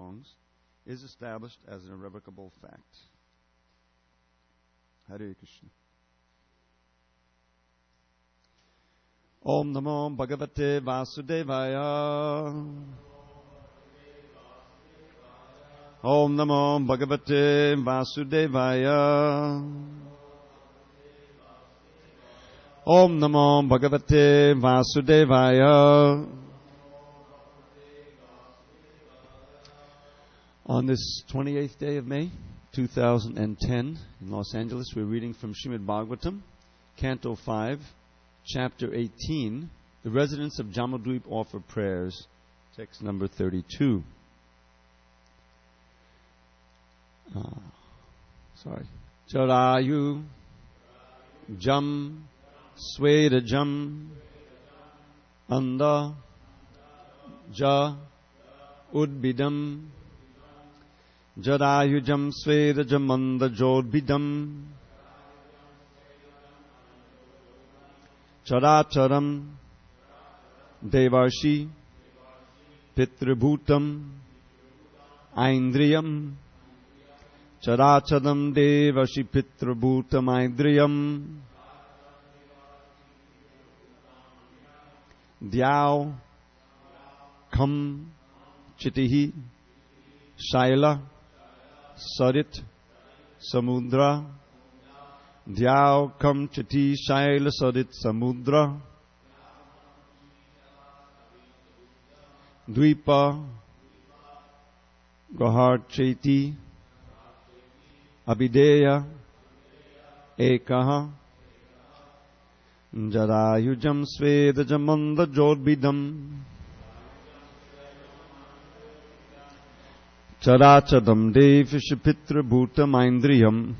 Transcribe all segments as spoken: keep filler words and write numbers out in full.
songs is established as an irrevocable fact. Hare Krishna. Om Namo Bhagavate Vasudevaya. Om Namo Bhagavate Vasudevaya. Om Namo Bhagavate Vasudevaya. On this twenty-eighth day of May, two thousand ten, in Los Angeles, we're reading from Srimad Bhagavatam, Canto five, Chapter eighteen, The Residents of Jamadvip Offer Prayers, text number thirty-two. Uh, sorry. Charayu Jam Sweda Jam Anda Ja Udbidam Jarayu Jam Sweda Jam Anda Jodbidam Characharam Devarshi Pitribhutam Aindriyam Charachadam Devashi Pitribhutam Aindriyam Dhyau Kham Chitihi Shaila Sarit Samudra Dhyau Kham Chiti Shaila Sarit Samudra Dvipa Gahar Cheti Abhideya Ekaha Jarayujam Sveda Jamanda Jodbidam Charachadam Devishapitra Bhutam Aindriyam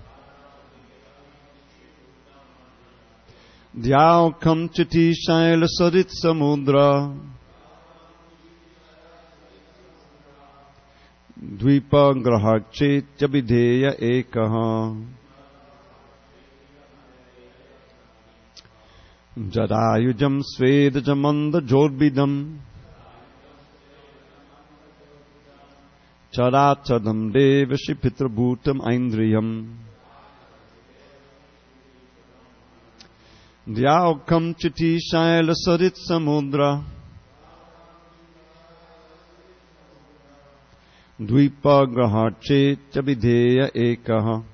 Dhyau Kam Chiti Shaila Sarit Samudra Dvipa Grahachet Abhideya Ekaha Jarayujam Sveda Jamanda Jodbidam Charachadam Devashi Pitrabhutam Aindriyam Dhyau Kam Chiti Shaila Sarit Samudra Dvipa Grahachet Abhideya Ekaha.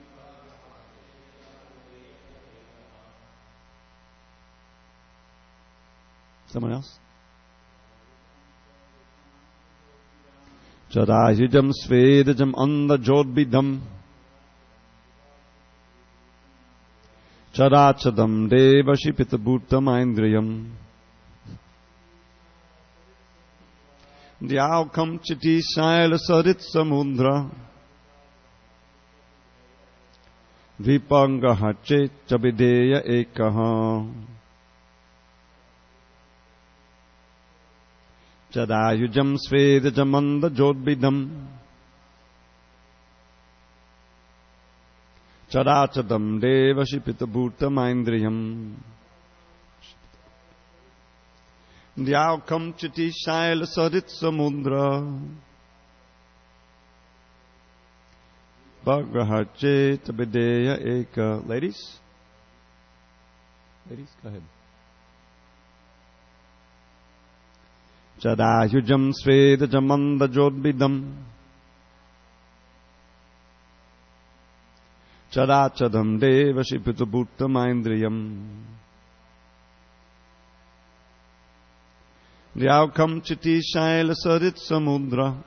Someone else? Charayujam Svedajam Anda Jodbidam Charachadam Devashi Pitabhutam Aindriyam Dhyau Kam Chiti Shaila Sarit Samudra Dvipanga Hachet Abhideya Ekaha Charayujam Svedajam Anda Jodbidam Charachadam Devashi Pitabhutam Aindriyam Dhyau Kam Chiti Shaila Sarit Samudra Bhagrahachet Abhideya Eka. Ladies? Ladies, go ahead. Charayujam Svedajam Anda Jodbidam Charachadam Devashi Pitabhutam Aindriyam Dhyau Kam Chiti Shaila Sarit Samudra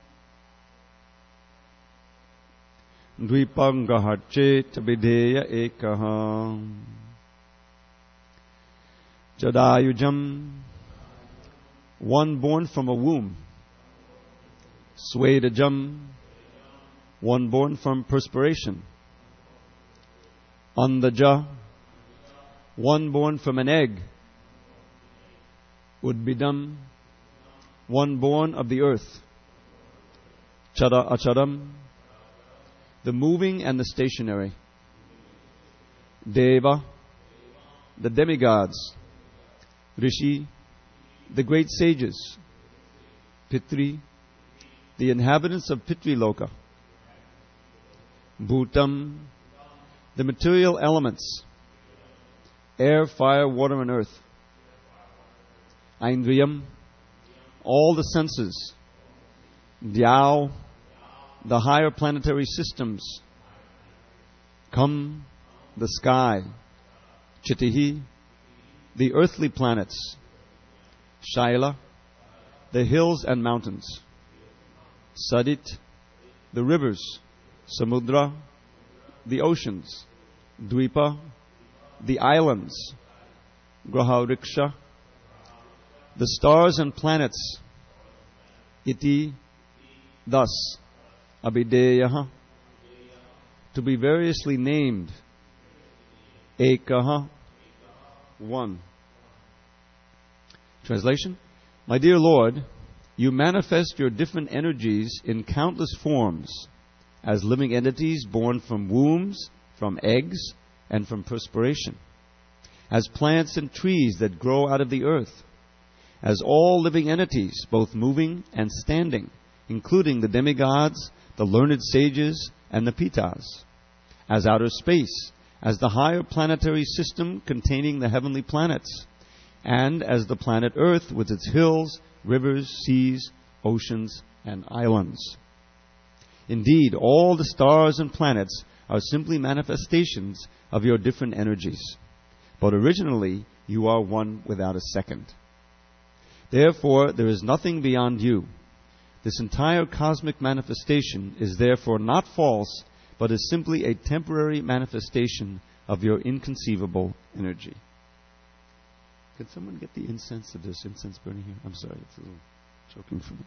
Dvipanga Hachet Abhideya Ekaha Charayujam, one born from a womb. Swedajam, one born from perspiration. Andaja, one born from an egg. Udbidam, one born of the earth. Chara acharam, the moving and the stationary. Deva, the demigods. Rishi, the great sages. Pitri, the inhabitants of Pitviloka. Bhutam, the material elements, air, fire, water, and earth. Aindriyam, all the senses. Dhyau, the higher planetary systems. Kam, the sky. Chitihi, the earthly planets. Shaila, the hills and mountains. Sadit, the rivers. Samudra, the oceans. Dvipa, the islands. Grahariksha, the stars and planets. Iti, thus. Abhideyaha, to be variously named. Ekaha, one. Translation: My dear Lord, you manifest your different energies in countless forms, as living entities born from wombs, from eggs, and from perspiration, as plants and trees that grow out of the earth, as all living entities, both moving and standing, including the demigods, the learned sages, and the Pitas, as outer space, as the higher planetary system containing the heavenly planets, and as the planet Earth with its hills, rivers, seas, oceans, and islands. Indeed, all the stars and planets are simply manifestations of your different energies. But originally, you are one without a second. Therefore, there is nothing beyond you. This entire cosmic manifestation is therefore not false, but is simply a temporary manifestation of your inconceivable energy. Can someone get the incense? If there's incense burning here? I'm sorry, it's a little choking for me.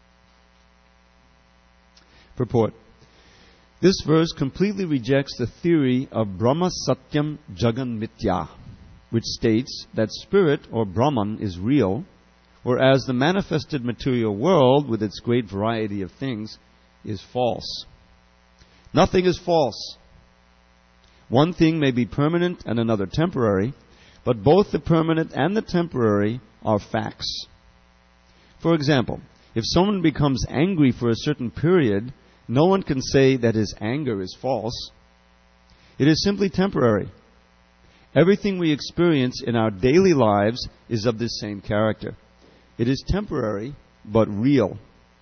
Purport. This verse completely rejects the theory of Brahma Satyam Jagan Mithya, which states that spirit or Brahman is real, whereas the manifested material world, with its great variety of things, is false. Nothing is false. One thing may be permanent and another temporary, but both the permanent and the temporary are facts. For example, if someone becomes angry for a certain period, no one can say that his anger is false. It is simply temporary. Everything we experience in our daily lives is of this same character. It is temporary, but real.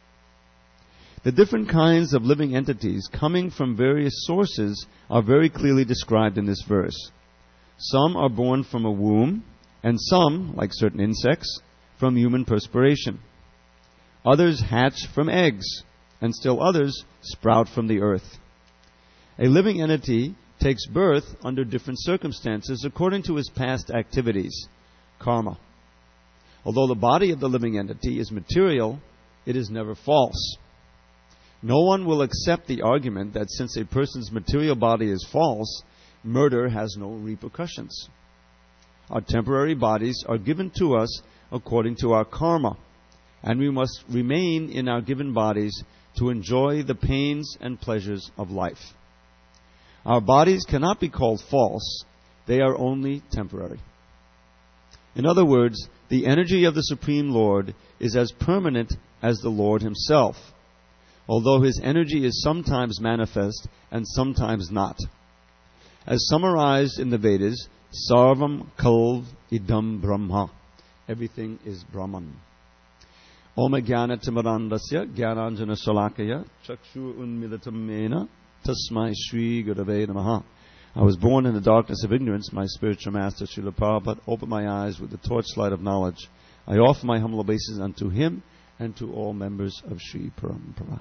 The different kinds of living entities coming from various sources are very clearly described in this verse. Some are born from a womb, and some, like certain insects, from human perspiration. Others hatch from eggs, and still others sprout from the earth. A living entity takes birth under different circumstances according to his past activities, karma. Although the body of the living entity is material, it is never false. No one will accept the argument that since a person's material body is false, murder has no repercussions. Our temporary bodies are given to us according to our karma, and we must remain in our given bodies to enjoy the pains and pleasures of life. Our bodies cannot be called false. They are only temporary. In other words, the energy of the Supreme Lord is as permanent as the Lord Himself, although His energy is sometimes manifest and sometimes not. As summarized in the Vedas, Sarvam Kalv Idam Brahma. Everything is Brahman. Om Jnana Timarandasya Jnananjana Shalakaya Chakshu Unmilatam Mena Tasmai Shri Gurave Namaha. I was born in the darkness of ignorance. My spiritual master, Srila Prabhupada, opened my eyes with the torchlight of knowledge. I offer my humble obeisance unto him and to all members of Sri Parampara.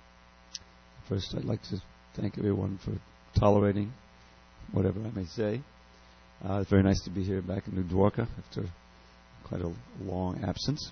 First, I'd like to thank everyone for tolerating whatever I may say. Uh, it's very nice to be here back in New Dwarka after quite a long absence.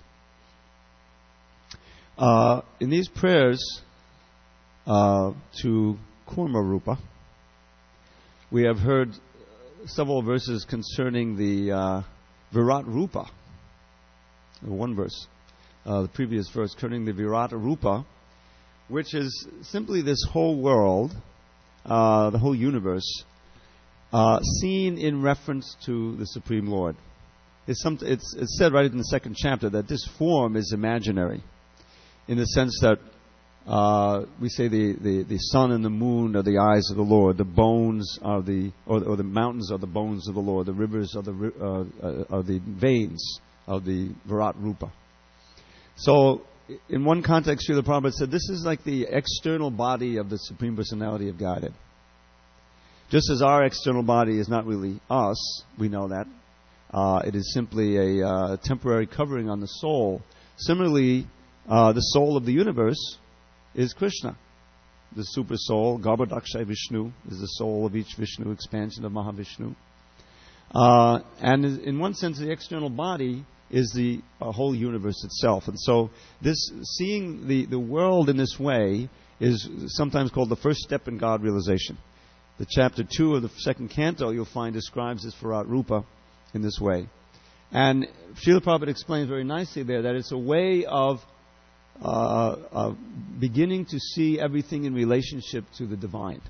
Uh, in these prayers uh, to Kurma Rupa, we have heard several verses concerning the uh, Virat Rupa. One verse, uh, the previous verse, concerning the Virat Rupa, which is simply this whole world, uh, the whole universe, uh, seen in reference to the Supreme Lord. It's, some, it's, it's said right in the second chapter that this form is imaginary, in the sense that uh, we say the, the, the sun and the moon are the eyes of the Lord. The bones are the, or, or the mountains are the bones of the Lord. The rivers are the, uh, are the veins of the Virat Rupa. So, in one context, Srila Prabhupada said, this is like the external body of the Supreme Personality of Godhead. Just as our external body is not really us, we know that. Uh, it is simply a uh, temporary covering on the soul. Similarly, uh, the soul of the universe is Krishna. The super soul, Garbhodakshay Vishnu, is the soul of each Vishnu, expansion of Mahavishnu. Uh, and in one sense, the external body is the uh, whole universe itself. And so this seeing the, the world in this way is sometimes called the first step in God realization. The chapter two of the second canto, you'll find, describes this Virat Rupa in this way. And Srila Prabhupada explains very nicely there that it's a way of uh, uh, beginning to see everything in relationship to the divine.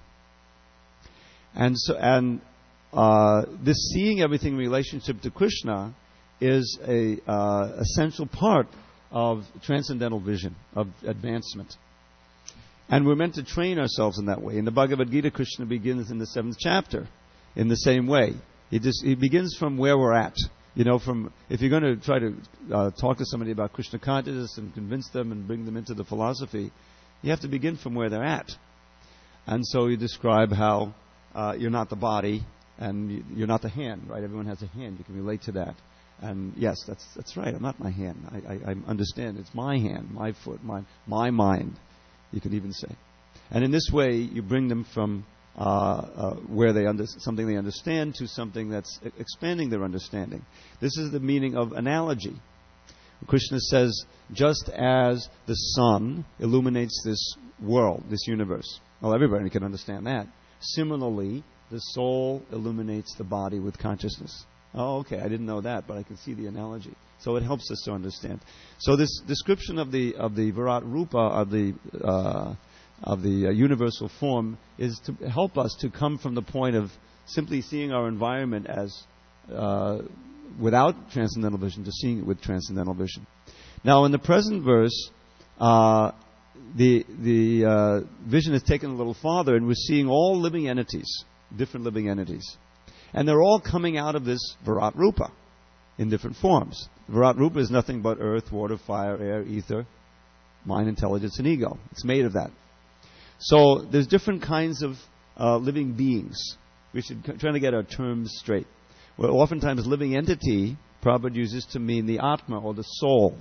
And so, and uh, this seeing everything in relationship to Krishna is a uh, essential part of transcendental vision, of advancement. And we're meant to train ourselves in that way. In the Bhagavad Gita, Krishna begins in the seventh chapter in the same way. He, just, he begins from where we're at. You know, from if you're going to try to uh, talk to somebody about Krishna consciousness and convince them and bring them into the philosophy, you have to begin from where they're at. And so you describe how uh, you're not the body and you're not the hand, right? Everyone has a hand. You can relate to that. And yes, that's that's right. I'm not my hand. I, I, I understand. It's my hand, my foot, my my mind. You could even say. And in this way, you bring them from uh, uh, where they under, something they understand to something that's expanding their understanding. This is the meaning of analogy. Krishna says, just as the sun illuminates this world, this universe. Well, everybody can understand that. Similarly, the soul illuminates the body with consciousness. Oh, okay, I didn't know that, but I can see the analogy. So it helps us to understand. So this description of the of the Virat Rupa, of the uh, of the uh, universal form, is to help us to come from the point of simply seeing our environment as uh, without transcendental vision to seeing it with transcendental vision. Now, in the present verse, uh, the the uh, vision is taken a little farther, and we're seeing all living entities, different living entities. And they're all coming out of this Virat Rupa in different forms. Virat Rupa is nothing but earth, water, fire, air, ether, mind, intelligence, and ego. It's made of that. So there's different kinds of uh, living beings. We should c- try to get our terms straight. Well, oftentimes living entity, Prabhupada uses to mean the Atma or the soul.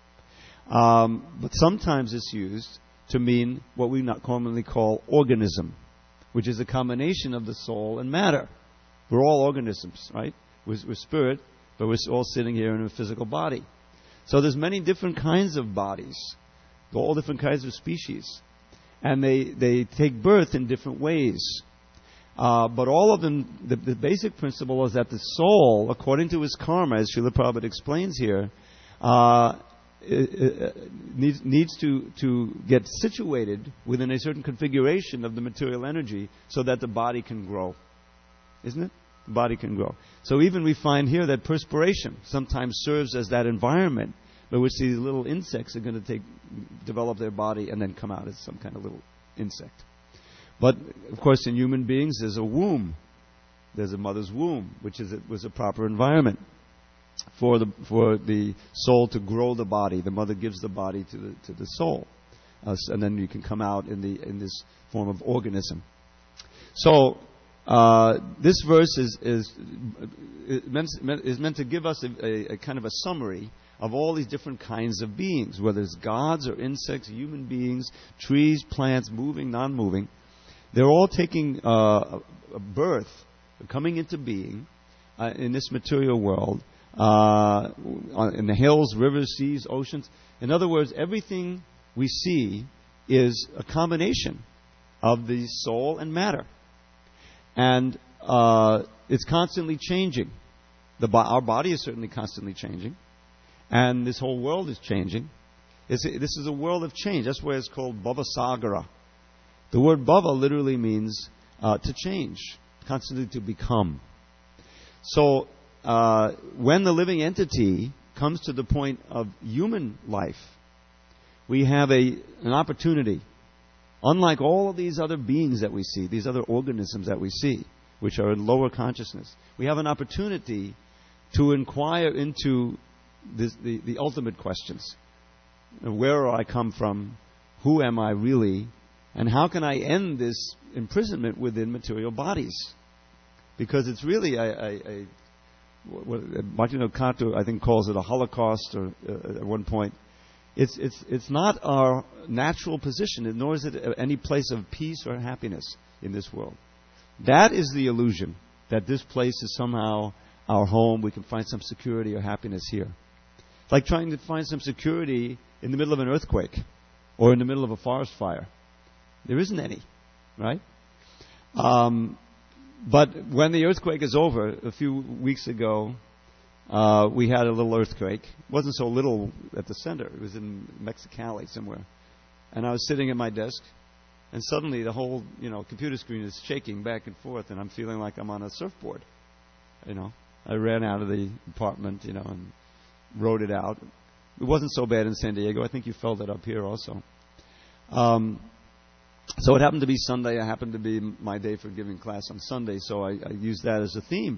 Um, but sometimes it's used to mean what we not commonly call organism, which is a combination of the soul and matter. We're all organisms, right? We're, we're spirit, but we're all sitting here in a physical body. So there's many different kinds of bodies, all different kinds of species. And they, they take birth in different ways. Uh, but all of them, the, the basic principle is that the soul, according to his karma, as Srila Prabhupada explains here, uh, it, it needs, needs to, to get situated within a certain configuration of the material energy so that the body can grow. Isn't it? The body can grow. So even we find here that perspiration sometimes serves as that environment by which these little insects are going to take, develop their body and then come out as some kind of little insect. But, of course, in human beings, there's a womb. There's a mother's womb, which is a, was a proper environment for the for the soul to grow the body. The mother gives the body to the to the soul, uh, and then you can come out in the in this form of organism. So. Uh, this verse is is meant, is meant to give us a, a, a kind of a summary of all these different kinds of beings, whether it's gods or insects, human beings, trees, plants, moving, non-moving. They're all taking uh, a birth, coming into being uh, in this material world, uh, in the hills, rivers, seas, oceans. In other words, everything we see is a combination of the soul and matter. And uh, it's constantly changing. The bo- our body is certainly constantly changing. And this whole world is changing. It's a, this is a world of change. That's why it's called Bhava Sagara. The word Bhava literally means uh, to change, constantly to become. So uh, when the living entity comes to the point of human life, we have a an opportunity. Unlike all of these other beings that we see, these other organisms that we see, which are in lower consciousness, we have an opportunity to inquire into this, the, the ultimate questions. Where do I come from? Who am I really? And how can I end this imprisonment within material bodies? Because it's really a, a, a what Martino Kato, I think, calls it a holocaust, or uh, at one point. It's it's it's not our natural position, nor is it any place of peace or happiness in this world. That is the illusion, that this place is somehow our home. We can find some security or happiness here. It's like trying to find some security in the middle of an earthquake or in the middle of a forest fire. There isn't any, right? Um, but when the earthquake is over, a few weeks ago, uh, we had a little earthquake. It wasn't so little at the center. It was in Mexicali somewhere. And I was sitting at my desk, and suddenly the whole, you know, computer screen is shaking back and forth, and I'm feeling like I'm on a surfboard. You know, I ran out of the apartment, you know, and wrote it out. It wasn't so bad in San Diego. I think you felt it up here also. Um, so it happened to be Sunday. It happened to be my day for giving class on Sunday, so I, I used that as a theme.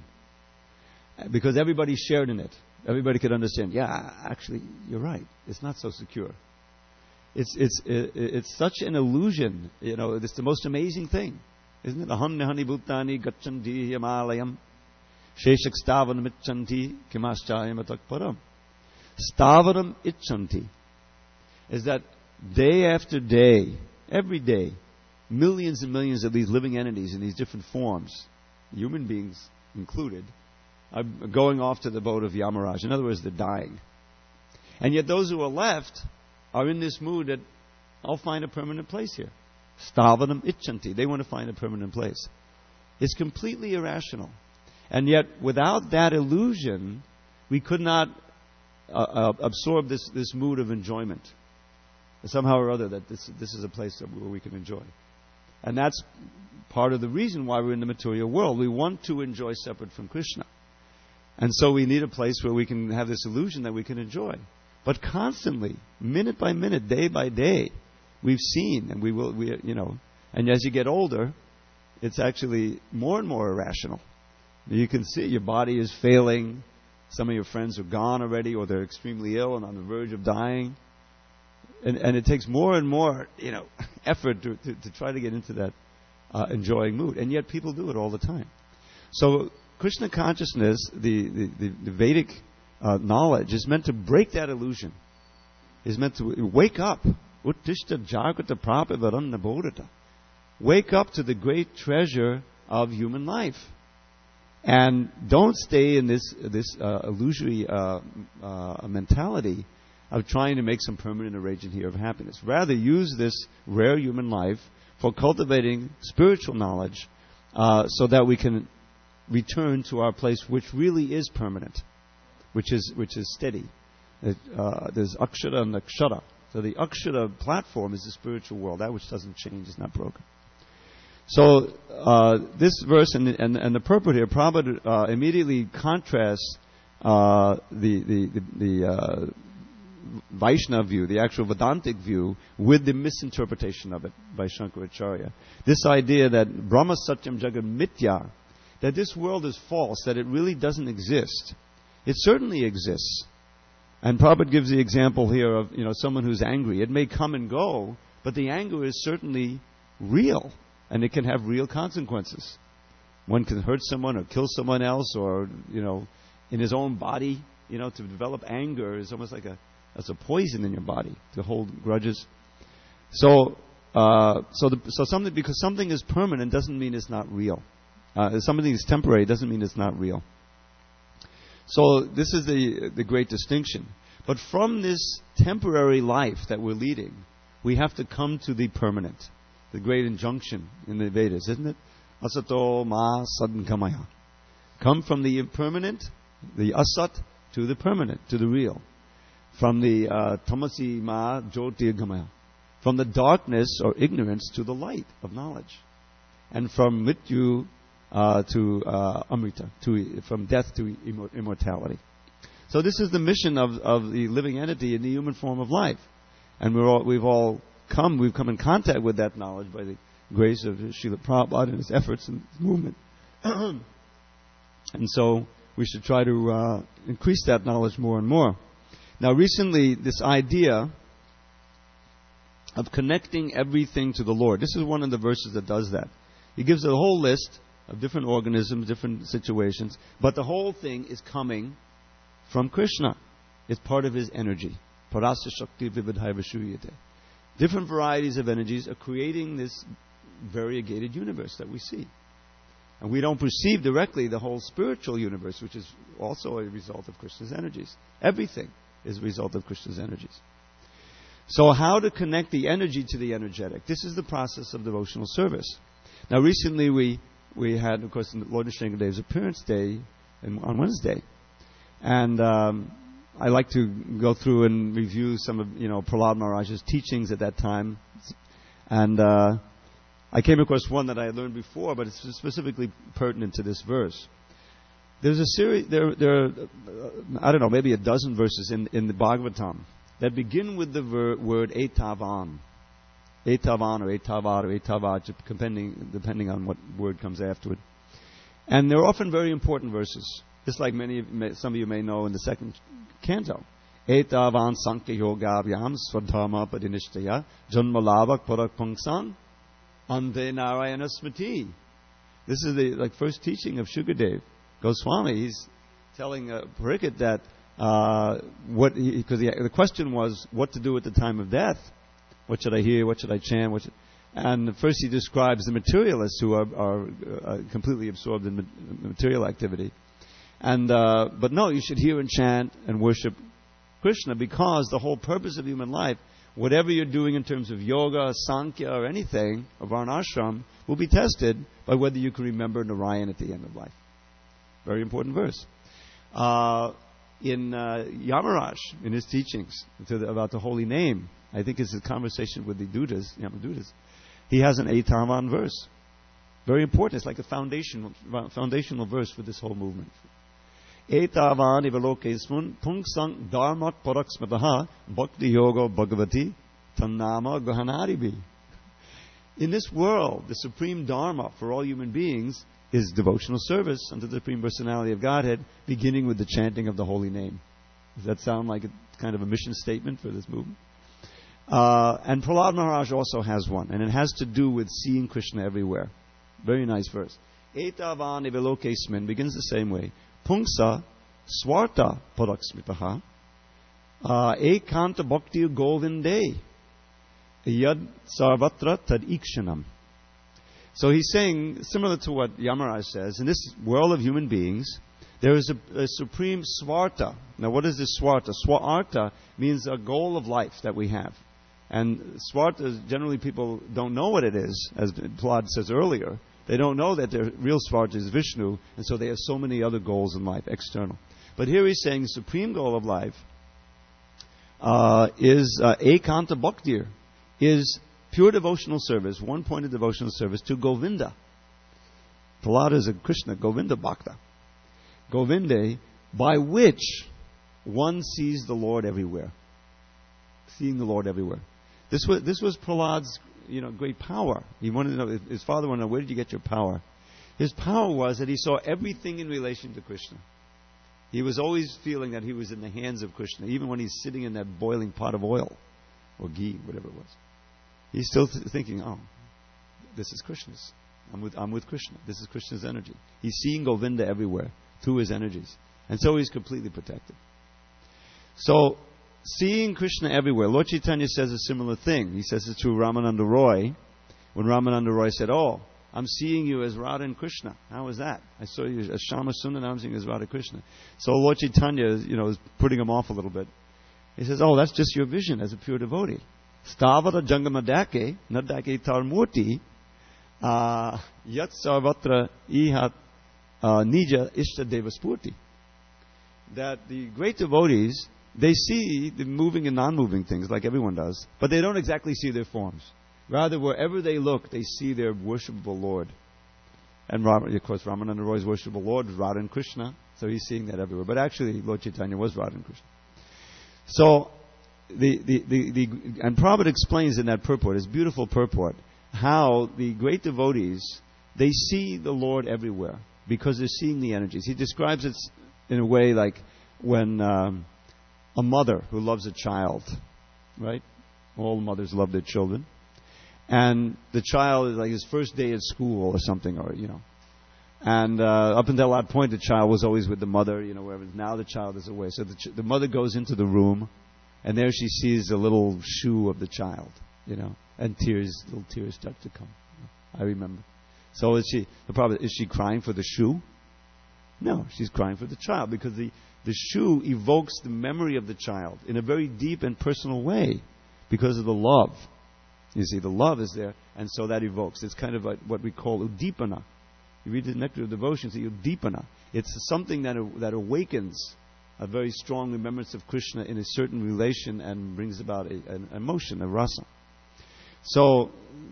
Because everybody shared in it. Everybody could understand, yeah, actually, you're right. It's not so secure. It's it's it, it's such an illusion. You know, it's the most amazing thing, isn't it? Aham nihani bhutani gachanti himalayam sheshak stavanam icchanti kimaschayam atak param. Stavanam icchanti is that day after day, every day, millions and millions of these living entities in these different forms, human beings included, are going off to the boat of Yamaraj. In other words, they're dying. And yet those who are left are in this mood that I'll find a permanent place here. Stavanam icchanti. They want to find a permanent place. It's completely irrational. And yet, without that illusion, we could not uh, uh, absorb this, this mood of enjoyment. Somehow or other, that this, this is a place where we can enjoy. And that's part of the reason why we're in the material world. We want to enjoy separate from Krishna. And so we need a place where we can have this illusion that we can enjoy. But constantly, minute by minute, day by day, we've seen, and we will, we, you know, and as you get older, it's actually more and more irrational. You can see your body is failing. Some of your friends are gone already, or they're extremely ill and on the verge of dying. And, and it takes more and more, you know, effort to, to, to try to get into that uh, enjoying mood. And yet people do it all the time. So Krishna consciousness, the, the, the, the Vedic uh, knowledge, is meant to break that illusion. Is meant to wake up. Uttishta jagrata prapivaranna bodhata. Wake up to the great treasure of human life. And don't stay in this, this uh, illusory uh, uh, mentality of trying to make some permanent arrangement here of happiness. Rather, use this rare human life for cultivating spiritual knowledge uh, so that we can return to our place which really is permanent, which is which is steady. It, uh, there's Akshara and Akshara. So the Akshara platform is the spiritual world, that which doesn't change, is not broken. So uh, this verse and, and, and the purport here, Prabhupada uh, immediately contrasts uh, the, the, the, the uh, Vaishnava view, the actual Vedantic view, with the misinterpretation of it by Shankaracharya. This idea that Brahma Satyam Jagat Mithya, that this world is false, that it really doesn't exist. It certainly exists. And Prabhupada gives the example here of, you know, someone who's angry. It may come and go, but the anger is certainly real, and it can have real consequences. One can hurt someone or kill someone else, or, you know, in his own body, you know, to develop anger is almost like a as a poison in your body to hold grudges. So, uh, so, the, so something because something is permanent doesn't mean it's not real. Uh, something is temporary doesn't mean it's not real. So this is the the great distinction. But from this temporary life that we're leading, we have to come to the permanent. The great injunction in the Vedas, isn't it? Asato ma sadgamaya. Come from the impermanent, the asat, to the permanent, to the real. From the uh, tamasi ma jyotirgamaya. From the darkness or ignorance to the light of knowledge. And from mrityu uh, to uh, amrita, to, from death to immor- immortality. So this is the mission of, of the living entity in the human form of life. And we're all, we've all come, we've come in contact with that knowledge by the grace of Srila Prabhupada and his efforts and his movement. And so we should try to uh, increase that knowledge more and more. Now recently, this idea of connecting everything to the Lord, this is one of the verses that does that. He gives a whole list of different organisms, different situations, but the whole thing is coming from Krishna. It's part of his energy. Parasya Shakti Vividhaiva Shuyate. Different varieties of energies are creating this variegated universe that we see. And we don't perceive directly the whole spiritual universe, which is also a result of Krishna's energies. Everything is a result of Krishna's energies. So how to connect the energy to the energetic? This is the process of devotional service. Now recently we, we had, of course, Lord Nrsingadev's appearance day in, on Wednesday. And um, I like to go through and review some of, you know, Prahlad Maharaj's teachings at that time. And uh, I came across one that I had learned before, but it's specifically pertinent to this verse. There's a series, there, there are, uh, I don't know, maybe a dozen verses in, in the Bhagavatam that begin with the ver- word etavan. Etavan or etavar or etavat, depending, depending on what word comes afterward. And they're often very important verses. Just like many, some of you may know in the second canto. Etavan sankhya yogavyam swadharma padinishtaya janmalavak parakpangsan ante narayana smriti. This is the like first teaching of Shukadev Goswami. He's telling uh, Parikshit that uh, what because the, the question was what to do at the time of death. What should I hear? What should I chant? What should, and first he describes the materialists who are, are uh, completely absorbed in ma- material activity. And uh, but no, you should hear and chant and worship Krishna, because the whole purpose of human life, whatever you're doing in terms of yoga, sankhya, or anything, or varnashram, will be tested by whether you can remember Narayan at the end of life. Very important verse. Uh, in uh, Yamaraj, in his teachings to the, about the holy name, I think it's a conversation with the Dudas, Yamadudas, he has an Etavan verse. Very important. It's like a foundational, foundational verse for this whole movement. Etavan ivalokesmun pungsang dharmat paraksmataha bhakti yoga bhagavati tannama gahanaribi. In this world, the supreme dharma for all human beings is devotional service unto the Supreme Personality of Godhead, beginning with the chanting of the holy name. Does that sound like a kind of a mission statement for this movement? Uh, and Prahlad Maharaj also has one, and it has to do with seeing Krishna everywhere. Very nice verse. Etavan ivalokesmin begins the same way. Pungsa swarta paraksmitaha ekanta bhakti govinde yad sarvatra tad ikshanam. So he's saying, similar to what Yamaraj says, in this world of human beings, there is a, a supreme swarta. Now what is this swarta? Swarta means a goal of life that we have. And swarta, generally people don't know what it is, as Prahlad says earlier. They don't know that their real swarta is Vishnu, and so they have so many other goals in life, external. But here he's saying the supreme goal of life uh, is uh, ekanta bhakti, is pure devotional service, one-pointed devotional service to Govinda. Prahlad is a Krishna, Govinda Bhakta. Govinde, by which one sees the Lord everywhere. Seeing the Lord everywhere. This was this was Prahlad's, you know, great power. He wanted to know, his father wanted to know, where did you get your power? His power was that he saw everything in relation to Krishna. He was always feeling that he was in the hands of Krishna, even when he's sitting in that boiling pot of oil, or ghee, whatever it was. He's still th- thinking, oh, this is Krishna's. I'm with, I'm with Krishna. This is Krishna's energy. He's seeing Govinda everywhere through his energies. And so he's completely protected. So, seeing Krishna everywhere. Lord Chaitanya says a similar thing. He says it to Ramananda Roy. When Ramananda Roy said, oh, I'm seeing you as Radha and Krishna. How is that? I saw you as Shama Sundar, now I'm seeing you as Radha Krishna. So Lord Chaitanya, you know, is putting him off a little bit. He says, oh, that's just your vision as a pure devotee. Stavara jangamadake, nadake tarmurti, yat sarvatra ihat nija ishta devaspurti. That the great devotees, they see the moving and non-moving things like everyone does, but they don't exactly see their forms. Rather, wherever they look, they see their worshipable Lord. And of course, Ramananda Roy's worshipable Lord is Radha and Krishna, so he's seeing that everywhere. But actually, Lord Chaitanya was Radha and Krishna. So, the, the, the, the, and Prabhupada explains in that purport, his beautiful purport, how the great devotees, they see the Lord everywhere because they're seeing the energies. He describes it in a way like when um, a mother who loves a child, right? All mothers love their children. And the child is like his first day at school or something, or, you know. And uh, up until that point, the child was always with the mother, you know, wherever. Now the child is away. So the, ch- the mother goes into the room, and there she sees the little shoe of the child, you know, and tears, little tears start to come. I remember. So is she, the problem, is she crying for the shoe? No, she's crying for the child, because the, the shoe evokes the memory of the child in a very deep and personal way because of the love. You see, the love is there, and so that evokes. It's kind of like what we call udipana. You read the Nectar of Devotion, it's udipana. It's something that that awakens a very strong remembrance of Krishna in a certain relation and brings about a, an emotion, a rasa. So,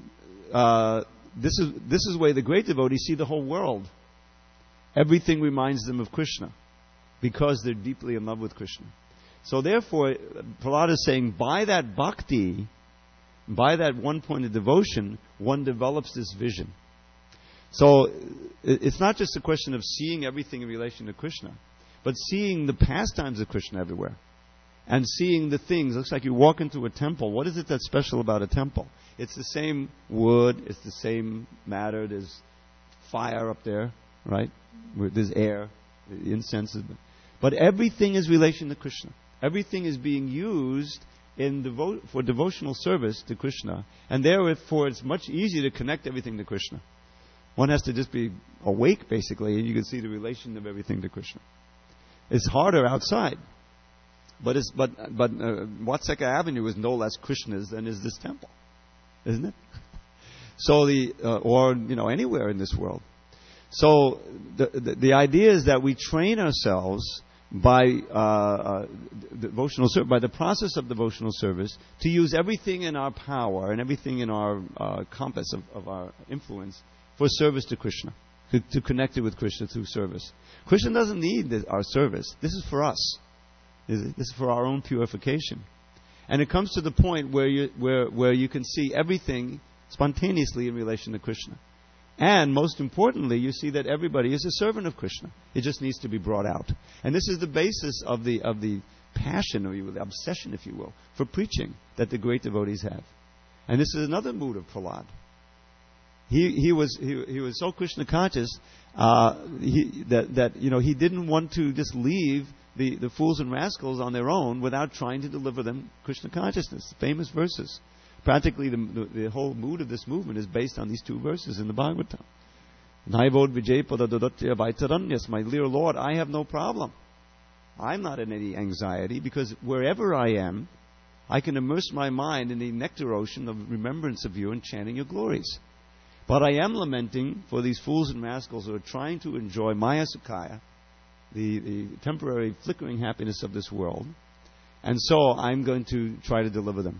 uh, this is this is the way the great devotees see the whole world. Everything reminds them of Krishna because they're deeply in love with Krishna. So therefore, Prahlada is saying, by that bhakti, by that one point of devotion, one develops this vision. So it's not just a question of seeing everything in relation to Krishna, but seeing the pastimes of Krishna everywhere. And seeing the things. It looks like you walk into a temple. What is it that's special about a temple? It's the same wood, it's the same matter, there's fire up there, right? There's air, incense. But everything is relation to Krishna. Everything is being used in devo- for devotional service to Krishna. And therefore it's much easier to connect everything to Krishna. One has to just be awake, basically, and you can see the relation of everything to Krishna. It's harder outside. But it's, but but uh, Watseka Avenue is no less Krishna's than is this temple, isn't it? So the uh, or you know anywhere in this world. So the, the the idea is that we train ourselves by uh, uh, devotional service, by the process of devotional service, to use everything in our power and everything in our uh, compass of, of our influence for service to Krishna, to, to connect it with Krishna through service. Krishna doesn't need this, our service. This is for us. This is for our own purification. And it comes to the point where you, where, where you can see everything spontaneously in relation to Krishna. And most importantly, you see that everybody is a servant of Krishna. It just needs to be brought out. And this is the basis of the of the passion, or the obsession, if you will, for preaching that the great devotees have. And this is another mood of Prahlad. He he was he, he was so Krishna conscious uh, he, that that you know he didn't want to just leave the, the fools and rascals on their own without trying to deliver them Krishna consciousness. Famous verses. Practically, the, the, the whole mood of this movement is based on these two verses in the Bhagavatam. Naivod Vijay Padadodotya Vaitaranyas. My dear Lord, I have no problem. I'm not in any anxiety because wherever I am, I can immerse my mind in the nectar ocean of remembrance of you and chanting your glories. But I am lamenting for these fools and rascals who are trying to enjoy Maya Sukhaya, the, the temporary flickering happiness of this world. And so I'm going to try to deliver them.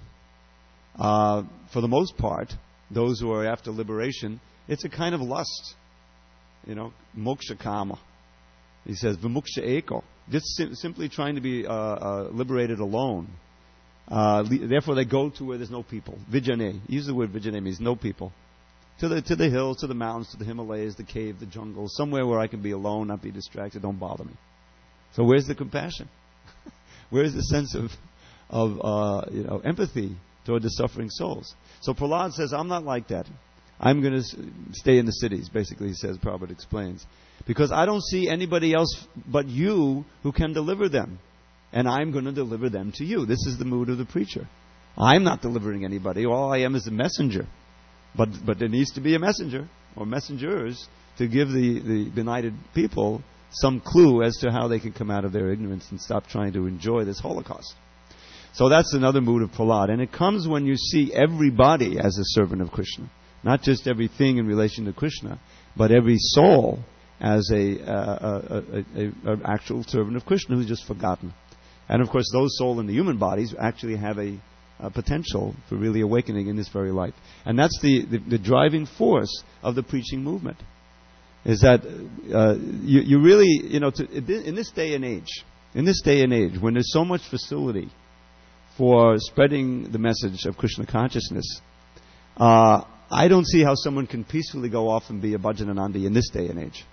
Uh, for the most part, those who are after liberation, it's a kind of lust. You know, moksha kama. He says, vimuksha eko. Just sim- simply trying to be uh, uh, liberated alone. Uh, le- therefore, they go to where there's no people. Vijane. Use the word vijane, means no people. To the to the hills, to the mountains, to the Himalayas, the cave, the jungle, somewhere where I can be alone, not be distracted, don't bother me. So where's the compassion? Where's the sense of of uh, you know empathy toward the suffering souls? So Prahlad says, I'm not like that. I'm going to s- stay in the cities, basically, he says, Prabhupada explains. Because I don't see anybody else but you who can deliver them. And I'm going to deliver them to you. This is the mood of the preacher. I'm not delivering anybody. All I am is a messenger. But but there needs to be a messenger, or messengers, to give the, the benighted people some clue as to how they can come out of their ignorance and stop trying to enjoy this Holocaust. So that's another mood of Prahlad. And it comes when you see everybody as a servant of Krishna. Not just everything in relation to Krishna, but every soul as a, uh, a, a, a, a actual servant of Krishna who's just forgotten. And of course, those souls in the human bodies actually have a, a potential for really awakening in this very life. And that's the, the, the driving force of the preaching movement. Is that uh, you, you really, you know, to, in this day and age, in this day and age, when there's so much facility for spreading the message of Krishna consciousness, uh, I don't see how someone can peacefully go off and be a Bhajananandi in this day and age.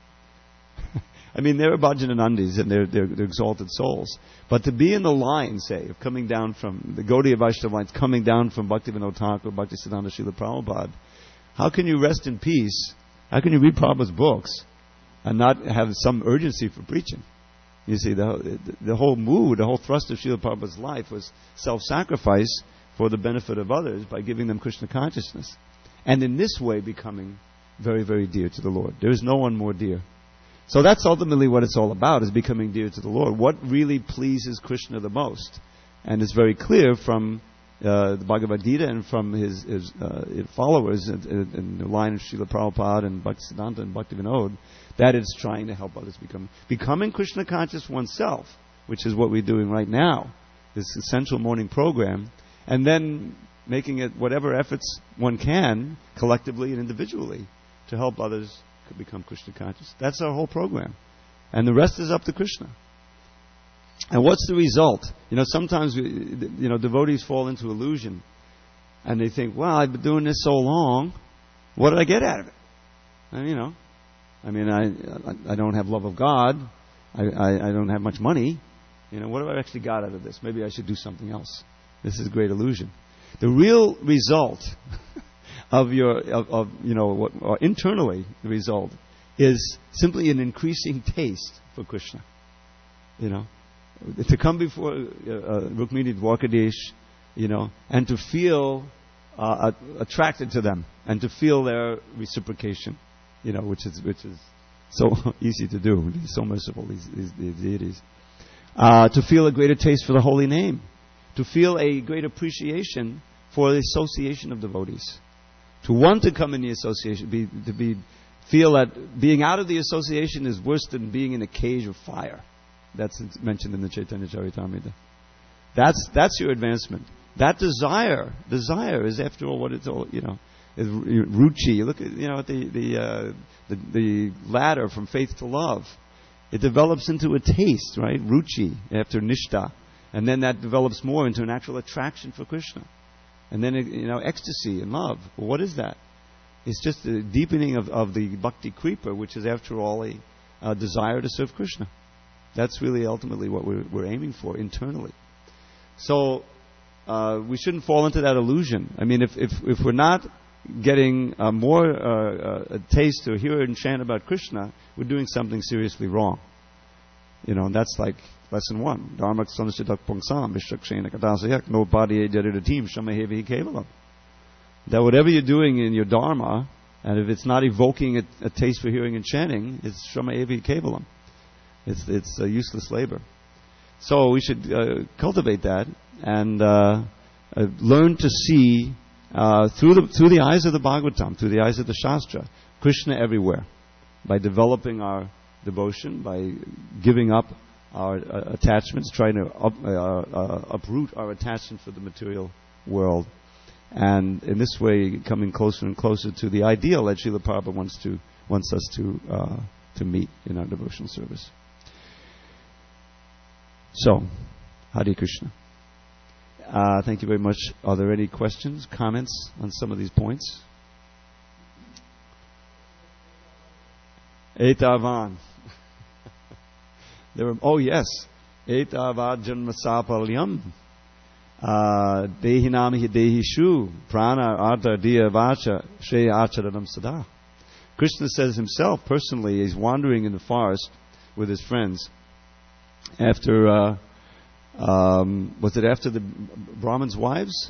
I mean, they're Bhajananandis and they're, they're, they're exalted souls. But to be in the line, say, of coming down from the Gaudiya Vaishnava lines, coming down from Bhaktivinoda Thakur, Bhaktisiddhanta Srila Prabhupada, how can you rest in peace? How can you read Prabhupada's books and not have some urgency for preaching? You see, the, the whole mood, the whole thrust of Srila Prabhupada's life was self-sacrifice for the benefit of others by giving them Krishna consciousness. And in this way becoming very, very dear to the Lord. There is no one more dear. So that's ultimately what it's all about, is becoming dear to the Lord. What really pleases Krishna the most? And it's very clear from uh, the Bhagavad Gita and from his, his uh, followers in, in, in the line of Srila Prabhupada and Bhaktisiddhanta and Bhaktivinoda, that it's trying to help others become becoming Krishna conscious oneself, which is what we're doing right now, this essential morning program, and then making it whatever efforts one can, collectively and individually, to help others become Krishna conscious. That's our whole program. And the rest is up to Krishna. And what's the result? You know, sometimes we, you know, devotees fall into illusion and they think, well, I've been doing this so long, what did I get out of it? And, you know, I mean, I I don't have love of God. I, I, I don't have much money. You know, what have I actually got out of this? Maybe I should do something else. This is a great illusion. The real result of your, of, of you know, what, or internally, the result is simply an increasing taste for Krishna. You know, to come before uh, Rukmini Dwarkadish, you know, and to feel uh, attracted to them, and to feel their reciprocation, you know, which is which is so easy to do. He's so merciful, these, these, these deities. Uh, to feel a greater taste for the holy name, to feel a great appreciation for the association of devotees. To want to come in the association, be, to be, feel that being out of the association is worse than being in a cage of fire. That's mentioned in the Chaitanya Charitamrita. That's that's your advancement. That desire, desire is after all what it's all, you know, is ruchi. You look at, you know, at the the, uh, the the ladder from faith to love. It develops into a taste, right? Ruchi after nishta, and then that develops more into an actual attraction for Krishna. And then, you know, ecstasy and love. Well, what is that? It's just the deepening of, of the bhakti creeper, which is, after all, a, a desire to serve Krishna. That's really ultimately what we're, we're aiming for internally. So uh, we shouldn't fall into that illusion. I mean, if if, if we're not getting uh, more uh, uh, a taste or hear and chant about Krishna, we're doing something seriously wrong. You know, and that's like lesson one. Dharmak sanasitak pungsam vishakshena kadasayak no padiye jariratim shamahevi kevalam. That whatever you're doing in your dharma, and if it's not evoking a, a taste for hearing and chanting, it's shamahevi kevalam. It's it's a useless labor. So we should uh, cultivate that and uh, uh, learn to see uh, through the through the eyes of the Bhagavatam, through the eyes of the Shastra, Krishna everywhere, by developing our devotion, by giving up our uh, attachments, trying to up, uh, uh, uproot our attachment for the material world, and in this way coming closer and closer to the ideal that Srila Prabhupada wants to wants us to uh, to meet in our devotional service. So, Hare Krishna. Uh, thank you very much. Are there any questions, comments on some of these points? Etavan. There were, oh yes, Etavad Janmasapalyam, Dehinam Hidehishu, Prana Artha Diya Vacha, Shreya Acharanam Sada. Krishna says himself personally, he's wandering in the forest with his friends. After, uh, um, was it after the Brahmins' wives?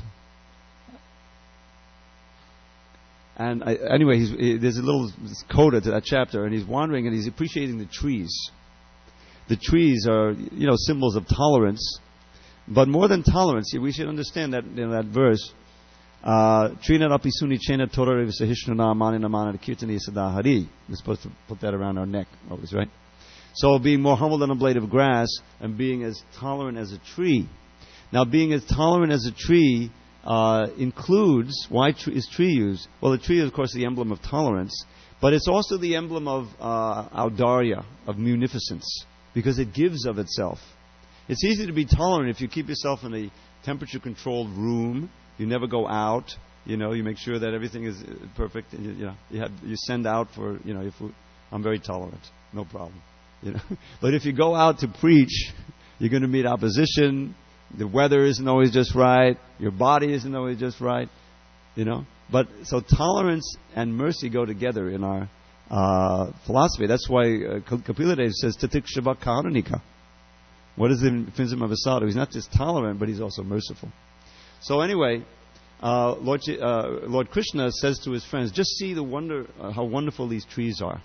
And I, anyway, he's, he, there's a little coda to that chapter, and he's wandering and he's appreciating the trees. The trees are, you know, symbols of tolerance, but more than tolerance, we should understand that, you know, that verse. Trina rapisuni chena torare visahishnuna manina manana kirtani sadahari. We're supposed to put that around our neck always, right? So being more humble than a blade of grass and being as tolerant as a tree. Now, being as tolerant as a tree uh, includes, why tr- is tree used? Well, the tree is, of course, the emblem of tolerance, but it's also the emblem of uh, audarya, of munificence, because it gives of itself. It's easy to be tolerant if you keep yourself in a temperature-controlled room. You never go out. You know, you make sure that everything is perfect. And you, you know, you have you send out for you know your food. I'm very tolerant, no problem. You know, but if you go out to preach, you're going to meet opposition. The weather isn't always just right. Your body isn't always just right. You know, but so tolerance and mercy go together in our uh, philosophy. That's why uh, Kapila Dev says Tatikshava Karunika. What is the infinitum of a sadhu? He's not just tolerant, but he's also merciful. So anyway, uh, Lord, uh, Lord Krishna says to his friends, just see the wonder, uh, how wonderful these trees are.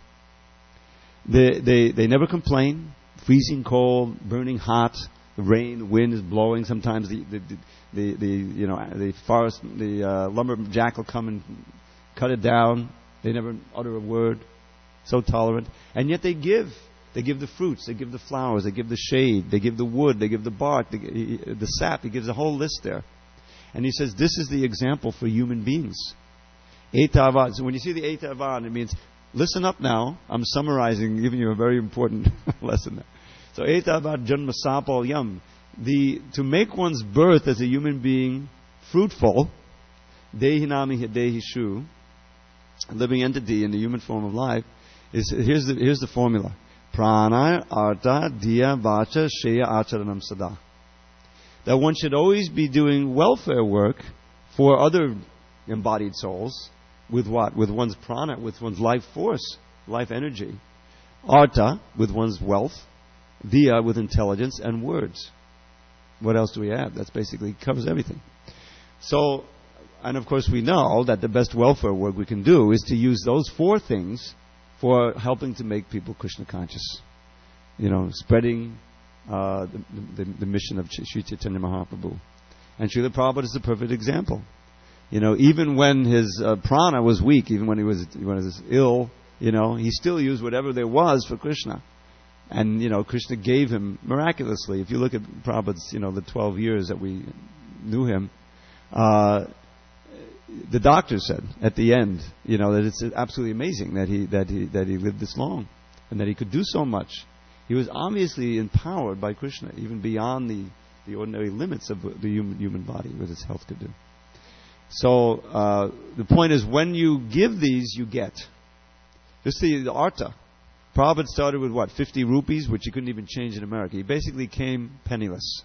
They, they, they never complain. Freezing cold, burning hot, the rain, the wind is blowing. Sometimes the, the, the, the you know, the forest, the uh, lumberjack will come and cut it down. They never utter a word. So tolerant. And yet they give. They give the fruits, they give the flowers, they give the shade, they give the wood, they give the bark, the, the sap. He gives a whole list there. And he says this is the example for human beings. Etavad. So when you see the Etavad, it means, listen up now. I'm summarizing, giving you a very important lesson there. So Etavad Janma Sapal Yam. The, to make one's birth as a human being fruitful, Dehinami Hidehi Shu, a living entity in the human form of life, is here's the, here's the formula. Prana, Artha, Diya, Vacha, Sheya, Acharanam Sada. That one should always be doing welfare work for other embodied souls. With what? With one's prana, with one's life force, life energy. Artha, with one's wealth. Diya, with intelligence and words. What else do we have? That's basically covers everything. So, and of course we know that the best welfare work we can do is to use those four things for helping to make people Krishna conscious. You know, spreading uh, the, the, the mission of Sri Chaitanya Mahaprabhu. And Srila Prabhupada is the perfect example. You know, even when his uh, prana was weak, even when he was when he was ill, you know, he still used whatever there was for Krishna. And, you know, Krishna gave him miraculously. If you look at Prabhupada's, you know, the twelve years that we knew him, uh, the doctor said at the end, you know, that it's absolutely amazing that he that he that he lived this long, and that he could do so much. He was obviously empowered by Krishna, even beyond the, the ordinary limits of the human human body, what his health could do. So uh, the point is, when you give these, you get. Just see the artha. Prabhupada started with what, fifty rupees, which he couldn't even change in America. He basically came penniless.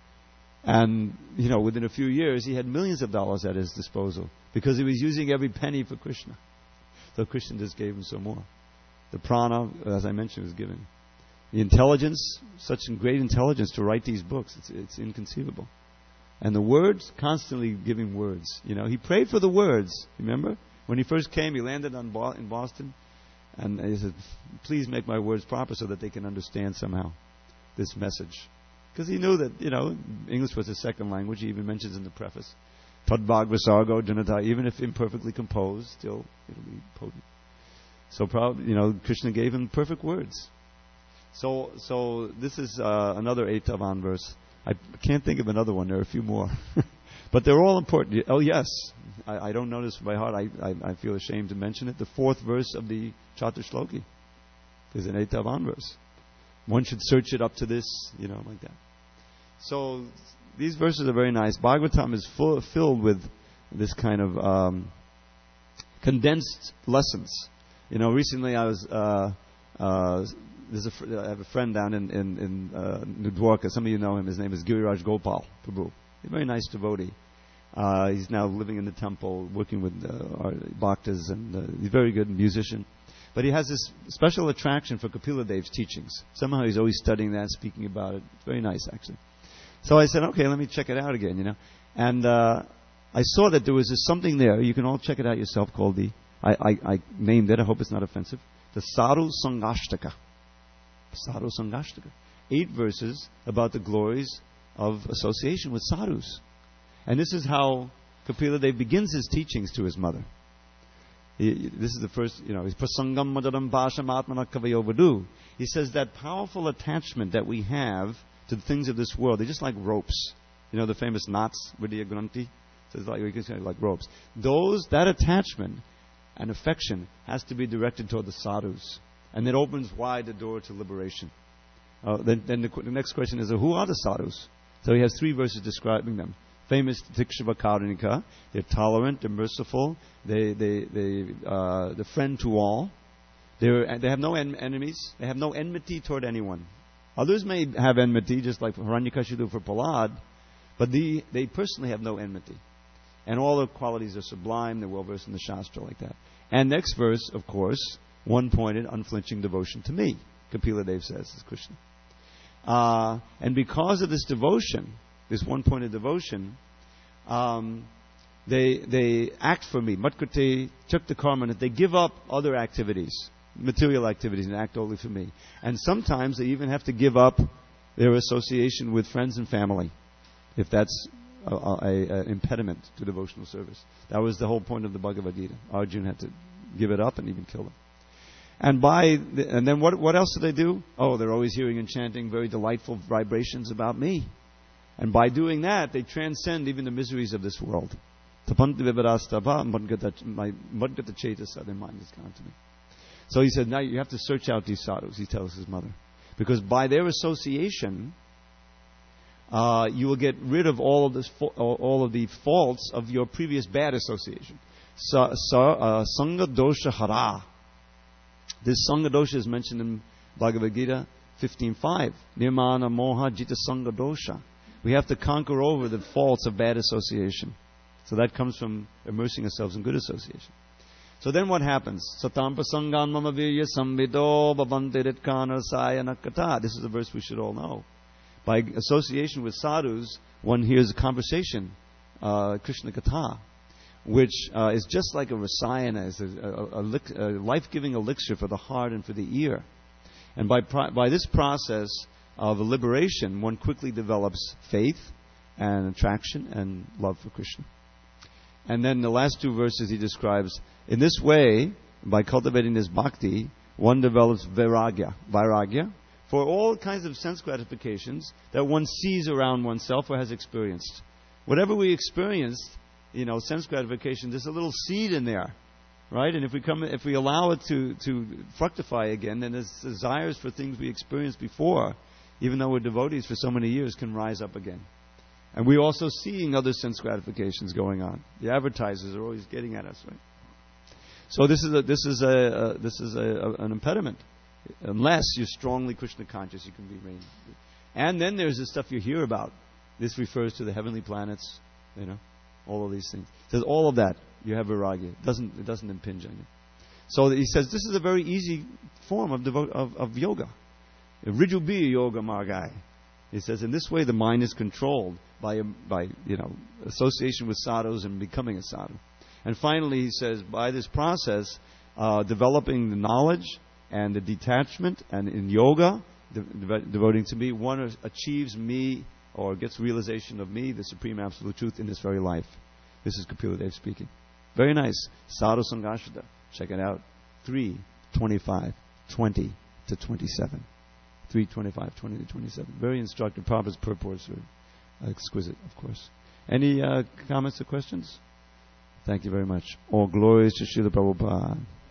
And, you know, within a few years, he had millions of dollars at his disposal because he was using every penny for Krishna. So Krishna just gave him some more. The prana, as I mentioned, was given. The intelligence, such great intelligence to write these books, it's, it's inconceivable. And the words, constantly giving words. You know, he prayed for the words. Remember? When he first came, he landed on Bo- in Boston. And he said, please make my words proper so that they can understand somehow this message. Because he knew that, you know, English was his second language. He even mentions in the preface, Tadbhag Visargo Janata, even if imperfectly composed, still it'll be potent. So, probably, you know, Krishna gave him perfect words. So, so this is uh, another Etavan verse. I can't think of another one. There are a few more, but they're all important. Oh yes, I, I don't know this by heart. I, I, I feel ashamed to mention it. The fourth verse of the Chaturshloki is an Etavan verse. One should search it up to this, you know, like that. So these verses are very nice. Bhagavatam is full, filled with this kind of um, condensed lessons. You know, recently I was, uh, uh, there's a fr- I have a friend down in, in, in uh, New Dwarka. Some of you know him. His name is Giriraj Gopal Prabhu. He's a very nice devotee. Uh, he's now living in the temple, working with uh, our bhaktas, and uh, he's a very good musician. But he has this special attraction for Kapila Dev's teachings. Somehow he's always studying that, speaking about it. It's very nice, actually. So I said, okay, let me check it out again, you know. And uh, I saw that there was this something there. You can all check it out yourself, called the, I, I, I named it, I hope it's not offensive, the Sadhu Sangashtaka. Sadhu Sangashtaka. Eight verses about the glories of association with sadhus. And this is how Kapila Dev begins his teachings to his mother. He, this is the first, you know, he's prasangam madaram bhasham atmana kavayovadu. He says that powerful attachment that we have to the things of this world, they're just like ropes. You know the famous knots, Vidya Granthi? So it's like, you can say like ropes. Those, that attachment and affection has to be directed toward the sadhus. And it opens wide the door to liberation. Uh, then then the, the next question is, uh, who are the sadhus? So he has three verses describing them. famous Tikshava Karunika. They're tolerant, they're merciful, they, they, they, uh, they're friend to all. They're, they have no en- enemies, they have no enmity toward anyone. Others may have enmity, just like Hiranyakashipu for Prahlad, but the, they personally have no enmity. And all their qualities are sublime, they're well versed in the Shastra like that. And next verse, of course, one-pointed, unflinching devotion to me, Kapila Dev says, is Krishna. Uh, and because of this devotion, this one-pointed devotion, um, they they act for me. Matkute chakta karma, they give up other activities, material activities, and act only for me. And sometimes they even have to give up their association with friends and family, if that's an impediment to devotional service. That was the whole point of the Bhagavad Gita. Arjuna had to give it up and even kill them. And by the, and then what what else do they do? Oh, they're always hearing and chanting very delightful vibrations about me. And by doing that, they transcend even the miseries of this world. Tapanti vivarastava madgata chetasa, their mind is gone to me. So he said, now you have to search out these sadhus, he tells his mother. Because by their association, uh, you will get rid of all of this, all of the faults of your previous bad association. Sa, sa, uh, sanga dosha hara. This sanga dosha is mentioned in Bhagavad Gita fifteen five. Nirmana moha jita sanga dosha. We have to conquer over the faults of bad association. So that comes from immersing ourselves in good association. So then what happens? Satam prasangan mama virya samvido bhavantirit kana sayanakata. This is a verse we should all know. By association with sadhus, one hears a conversation, uh, Krishna Katha, which uh, is just like a rasayana, is a, a, a, a life-giving elixir for the heart and for the ear. And by pro- by this process of liberation, one quickly develops faith and attraction and love for Krishna. And then the last two verses he describes, in this way, by cultivating this bhakti, one develops vairagya, vairagya, for all kinds of sense gratifications that one sees around oneself or has experienced. Whatever we experienced, you know, sense gratification, there's a little seed in there, right? And if we come, if we allow it to, to fructify again, then there's desires for things we experienced before, even though we're devotees for so many years, can rise up again. And we're also seeing other sense gratifications going on. The advertisers are always getting at us, right? So this is a, this is a, a this is a, a, an impediment. Unless you're strongly Krishna conscious, you can be reigned. And then there's the stuff you hear about. This refers to the heavenly planets, you know, all of these things. It says all of that you have vairagya. It doesn't it doesn't impinge on you. So he says this is a very easy form of devo- of, of yoga. Rijubi yoga margai. He says in this way the mind is controlled by by you know association with sadhus and becoming a sadhu. And finally he says by this process, uh, developing the knowledge and the detachment, and in yoga, de- de- devoting to me, one achieves me or gets realization of me, the supreme absolute truth in this very life. This is Kapila Dev speaking. Very nice. Sadhu Sangashada. Check it out. three twenty-five, twenty to twenty-seven. three twenty-five, twenty to twenty-seven. Very instructive. Prabhupada's purports are exquisite, of course. Any uh, comments or questions? Thank you very much. All glories to Srila Prabhupada.